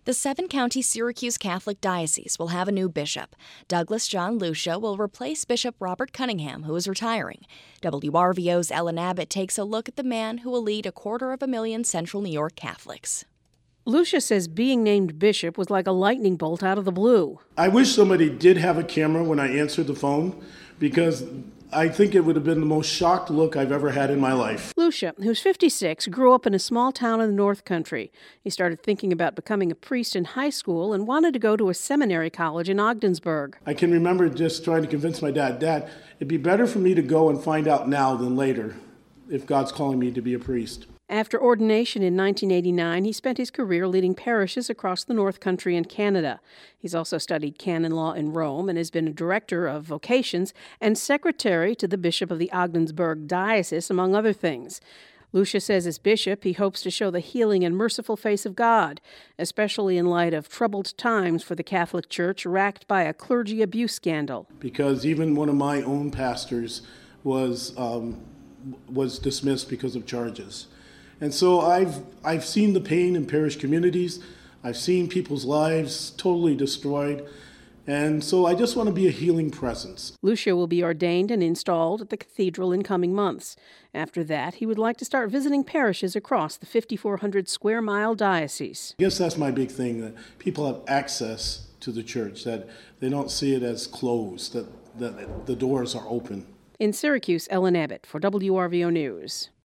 The seven-county Syracuse Catholic Diocese will have a new bishop. Douglas John Lucia will replace Bishop Robert Cunningham, who is retiring. WRVO's Ellen Abbott takes a look at the man who will lead 250,000 Central New York Catholics. Lucia says being named bishop was like a lightning bolt out of the blue. I wish somebody did have a camera when I answered the phone, because I think it would have been the most shocked look I've ever had in my life. Lucia, who's 56, grew up in a small town in the North Country. He started thinking about becoming a priest in high school and wanted to go to a seminary college in Ogdensburg. I can remember just trying to convince my dad, it'd be better for me to go and find out now than later if God's calling me to be a priest. After ordination in 1989, he spent his career leading parishes across the North Country and Canada. He's also studied canon law in Rome and has been a director of vocations and secretary to the Bishop of the Ogdensburg Diocese, among other things. Lucia says as bishop, he hopes to show the healing and merciful face of God, especially in light of troubled times for the Catholic Church racked by a clergy abuse scandal. Because even one of my own pastors was dismissed because of charges. And so I've seen the pain in parish communities. I've seen people's lives totally destroyed. And so I just want to be a healing presence. Lucia will be ordained and installed at the cathedral in coming months. After that, he would like to start visiting parishes across the 5,400 square mile diocese. I guess that's my big thing, that people have access to the church, that they don't see it as closed, that the doors are open. In Syracuse, Ellen Abbott for WRVO News.